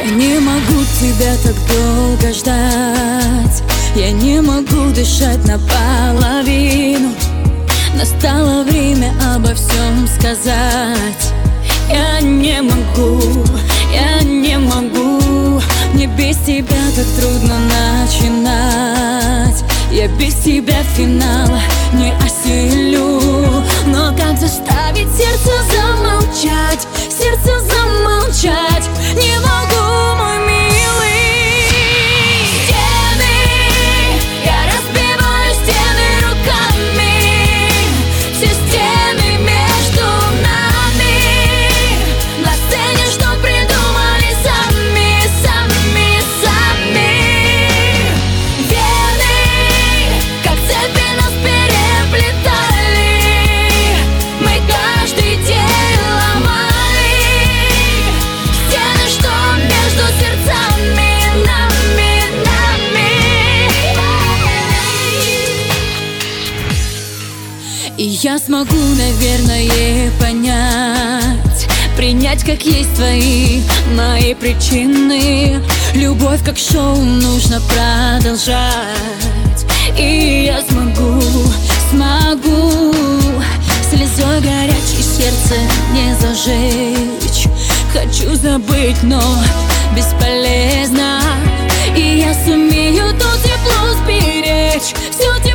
не могу тебя так долго ждать, я не могу дышать наполовину. Настало время обо всем сказать. Я не могу, мне без тебя так трудно начинать. Я без тебя финала не осилю. Но как заставить сердце замолчать, сердце замолчать? Не могу, мой милый. Стены, я разбиваю стены руками, все стены между нами. На сцене, что придумали сами. Вены, как цепи нас переплетали, мы каждый день ломали стены, что между сердцами нами. И я смогу, наверное, понять, принять как есть твои, мои причины. Любовь как шоу нужно продолжать. И я смогу слезой горячей сердце не зажечь. Хочу забыть, но бесполезно. И я сумею то тепло сберечь, все тепло